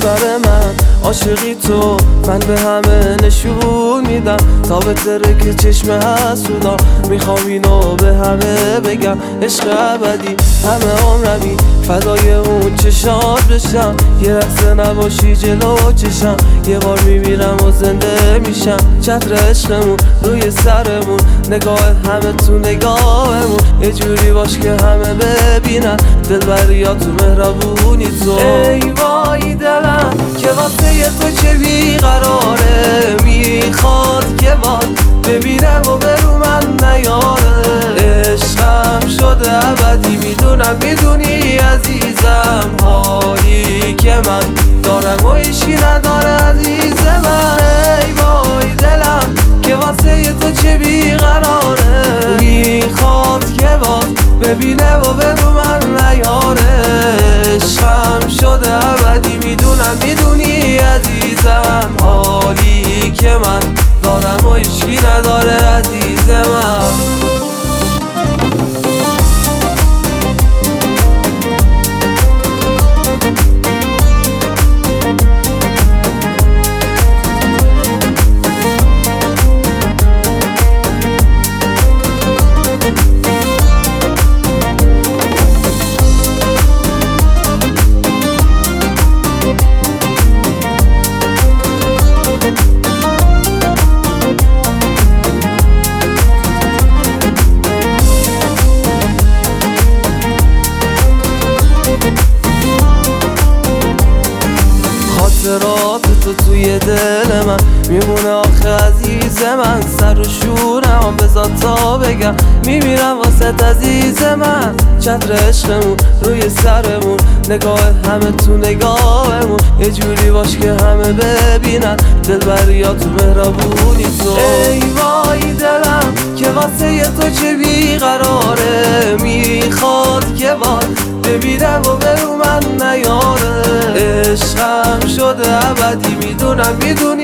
سر من عاشقی تو، من به همه نشون میدم تا به ترک چشم حسودا. میخوام اینو به همه بگم عشق ابدی همه عمرمی فدای اون چشات بشم. یه لحظه نباشی جلو چشم، یه بار میبینم و زنده میشم. چتر عشقمون روی سرمون، نگاه همه تو نگاهمون، یه جوری باش که همه ببینن دلبریا تو مهربونی تو. ای وای دلم که واسه تو چه بیقراره، میخواد که باد ببینم و برو من نیاره. عشقم شده ابدی میدونم میدونی عزیزم، حالی که من دارم و هیچی نداره عزیز من. ای وای دلم که واسه تو چه بیقراره، میخواد که باد ببینه و برو من نیاره. عشقم شده ابدی میدونم میدونی عزیزم، حالی که من دارم و هیچی نداره عزیز من. خاطرات تو توی دل من میمونه آخه عزیز من. سر و شورم بذار تا بگم میمیرم واسه عزیز من. چتر عشقمون روی سرمون، نگاه همه تو نگاهمون، یه جوری باش که همه ببینن دلبریا تو مهربونی تو. ای وای دلم که واسه تو چه بیقراره، میخواد که باد ببینم و برو من نیاره. عشقم شده ابدی میدونم میدونی